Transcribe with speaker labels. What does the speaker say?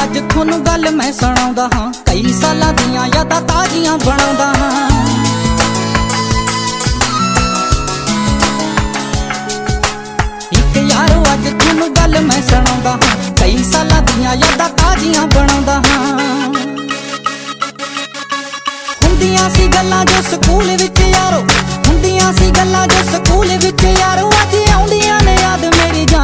Speaker 1: ਅੱਜ ਤੁਹਾਨੂੰ ਗੱਲ ਮੈਂ ਸੁਣਾਉਂਦਾ ਹਾਂ, ਕਈ ਸਾਲਾਂ ਦੀਆਂ ਯਾਦਾਂ ਤਾਜ਼ੀਆਂ ਬਣਾਉਂਦਾ ਹਾਂ। ਇੱਕ ਯਾਰੋ ਅੱਜ ਤੁਹਾਨੂੰ ਗੱਲ ਮੈਂ ਸੁਣਾਉਂਦਾ ਹਾਂ, ਕਈ ਸਾਲਾਂ ਦੀਆਂ ਯਾਦਾਂ ਤਾਜ਼ੀਆਂ ਬਣਾਉਂਦਾ ਹਾਂ। ਹੁੰਦੀਆਂ ਸੀ ਗੱਲਾਂ ਜੋ ਸਕੂਲ ਵਿੱਚ ਯਾਰੋ, ਹੁੰਦੀਆਂ ਸੀ ਗੱਲਾਂ ਜੋ ਸਕੂਲ ਵਿੱਚ ਯਾਰੋ, ਅੱਜ ਆਉਂਦੀਆਂ ਨੇ ਯਾਦ ਮੇਰੀ ਜਾਨ